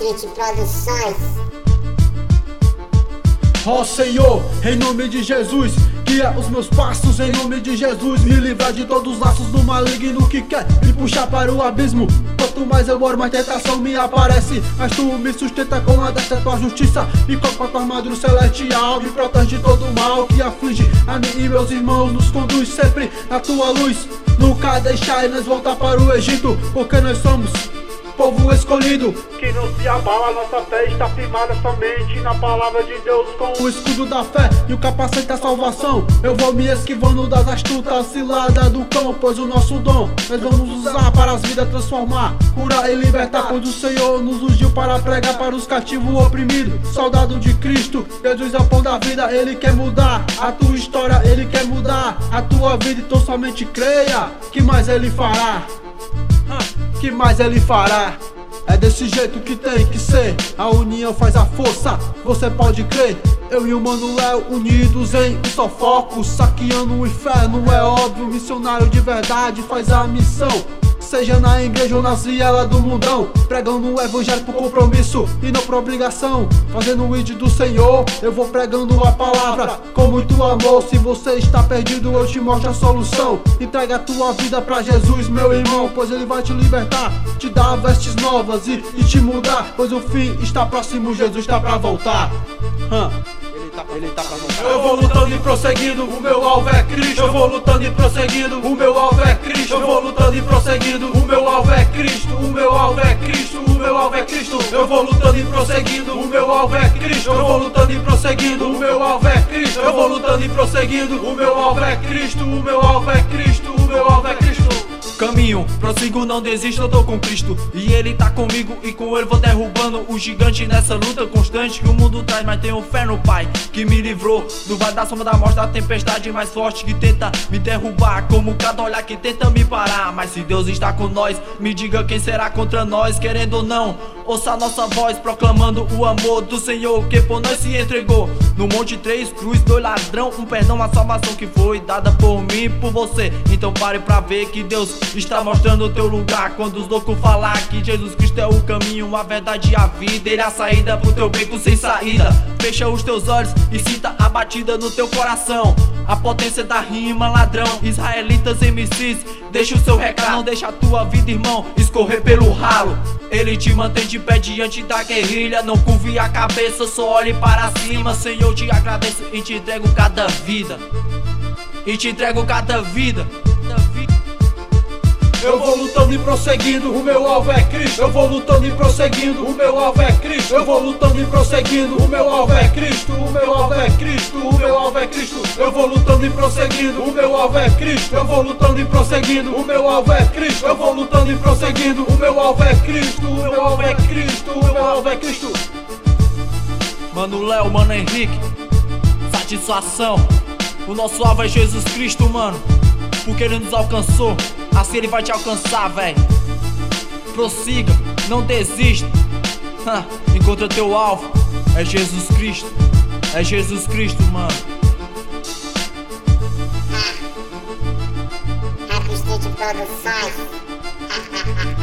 State Produções. Ó Senhor, em nome de Jesus, guia os meus passos, em nome de Jesus. Me livrar de todos os laços do maligno que quer me puxar para o abismo. Quanto mais eu oro, mais tentação me aparece, mas tu me sustenta com a destra tua justiça. E com a tua armadura celestial me protege de todo o mal que aflige a mim e meus irmãos. Nos conduz sempre na tua luz, nunca deixar nós voltar para o Egito, porque nós somos povo escolhido, que não se abala, nossa fé está firmada somente na palavra de Deus. Com o escudo da fé e o capacete da salvação, eu vou me esquivando das astutas ciladas do cão, pois o nosso dom nós vamos usar para as vidas transformar, curar e libertar, pois o Senhor nos ungiu para pregar para os cativos oprimidos. Soldado de Cristo, Jesus é o pão da vida, Ele quer mudar a tua história, Ele quer mudar a tua vida, então somente creia, que mais Ele fará. Que mais Ele fará? É desse jeito que tem que ser, a união faz a força, você pode crer. Eu e o Mano Léo unidos em um só foco, saqueando o inferno, é óbvio. Missionário de verdade faz a missão, seja na igreja ou na ciela do mundão, pregando o evangelho por compromisso e não por obrigação, fazendo o id do Senhor. Eu vou pregando a palavra com muito amor. Se você está perdido, eu te mostro a solução. Entrega a tua vida pra Jesus, meu irmão, pois Ele vai te libertar, te dar vestes novas e te mudar, pois o fim está próximo, Jesus está pra voltar. Ele tá pra voltar. Eu vou lutando e prosseguindo, o meu alvo é Cristo. Eu vou lutando e prosseguindo, o meu alvo é Cristo. Eu vou lutando e prosseguindo, o meu alvo é Cristo. O meu alvo é Cristo, o meu alvo é Cristo. Eu vou lutando e prosseguindo, o meu alvo é Cristo. Eu vou lutando e prosseguindo, o meu alvo é Cristo. Eu vou lutando e prosseguindo, o meu alvo é Cristo. O meu alvo é Cristo, o meu alvo é Cristo. Caminho, prossigo, não desisto, eu tô com Cristo e Ele tá comigo, e com Ele vou derrubando o gigante nessa luta constante que o mundo traz. Mas tenho fé no Pai, que me livrou do vale da sombra da morte, da tempestade mais forte que tenta me derrubar, como cada olhar que tenta me parar. Mas se Deus está com nós, me diga quem será contra nós. Querendo ou não, ouça a nossa voz proclamando o amor do Senhor, que por nós se entregou no monte, 3 cruz, 2 ladrão, um perdão, uma salvação que foi dada por mim e por você. Então pare pra ver que Deus está mostrando o teu lugar, quando os loucos falar que Jesus Cristo é o caminho, a verdade e a vida. Ele é a saída pro teu beco sem saída. Fecha os teus olhos e sinta a batida no teu coração, a potência da rima, ladrão. Israelitas MCs, deixa o seu recado, não deixa a tua vida, irmão, escorrer pelo ralo. Ele te mantém de pé diante da guerrilha, não curve a cabeça, só olhe para cima. Senhor, te agradeço e te entrego cada vida, e te entrego cada vida. Eu vou lutando e prosseguindo, o meu alvo é Cristo. Eu vou lutando e prosseguindo, o meu alvo é Cristo. Eu vou lutando e prosseguindo, o meu alvo é Cristo. O meu alvo é Cristo, o meu alvo é Cristo. Eu vou lutando e prosseguindo, o meu alvo é Cristo. Eu vou lutando e prosseguindo, o meu alvo é Cristo. Eu vou lutando e prosseguindo, o meu alvo é Cristo. O meu alvo é Cristo, o meu alvo é Cristo. Mano Léo, Mano Henrique, satisfação. O nosso alvo é Jesus Cristo, mano, porque Ele nos alcançou, assim Ele vai te alcançar, véi. Prossiga, não desista. Encontra teu alvo, é Jesus Cristo. É Jesus Cristo, mano. Rap State Produções.